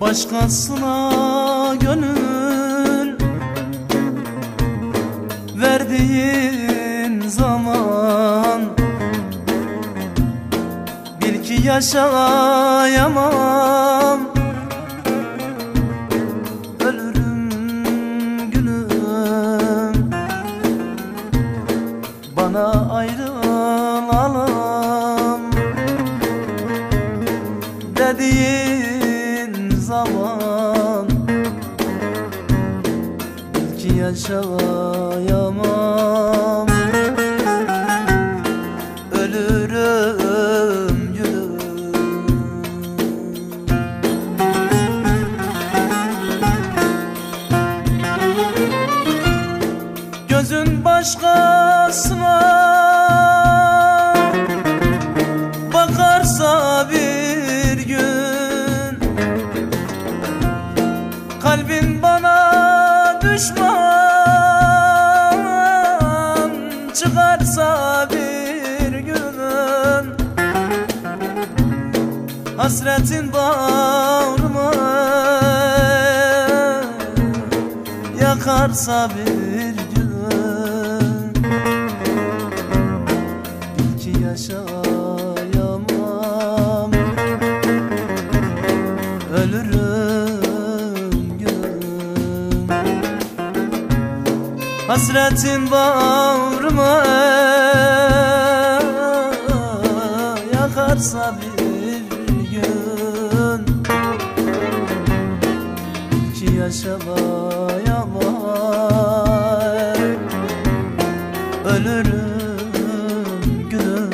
Başkasına gönül verdiğin zaman bil ki yaşayamam. Ölürüm gülüm, bana ayrılalım dediğin zaman bil ki yaşayamam. Ölürüm gülüm. Gözün başkasına bakarsa bir gün, kalbin bana düşman çıkarsa bir gün, hasretin bağrıma yakarsa bir gün, bil ki yaşayamam. Ölürüm gülüm. Hasretin bağrıma yakarsa bir gün, bil ki yaşayamam. Ölürüm gülüm.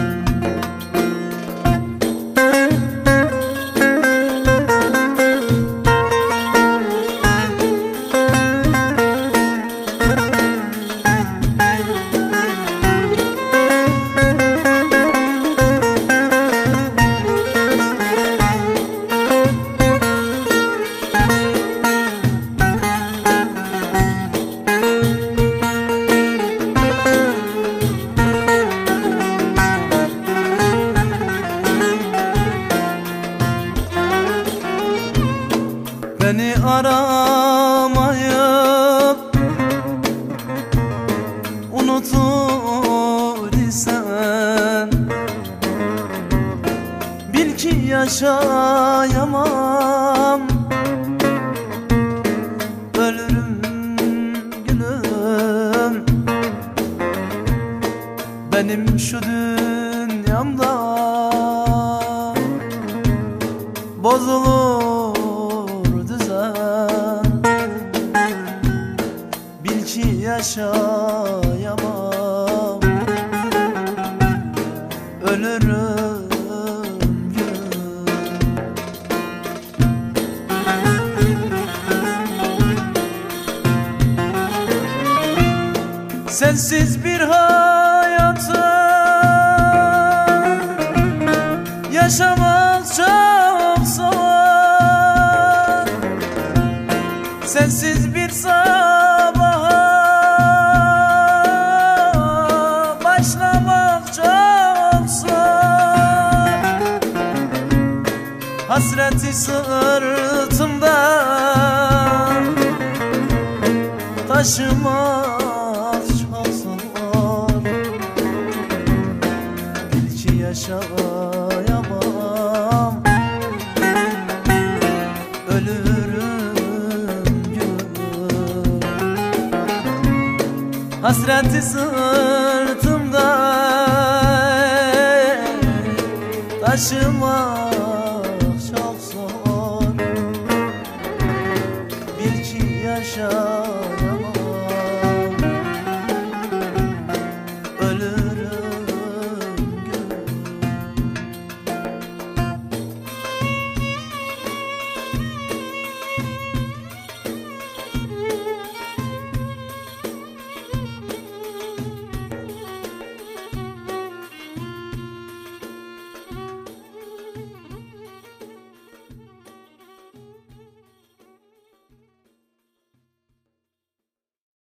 Beni aramayıp unutur isen bil ki yaşayamam. Ölürüm gülüm. Benim şu dünyamda bozulur düzen, bil ki yaşayamam. Ölürüm gülüm. Sensiz bir hayatı yaşamak çok zor. Sensiz bir sabaha başlamak çok zor. Hasreti sırtımda taşımak çok zor. Bil ki yaşayamam. Ölürüm gülüm. Hasreti sırtımda taşımak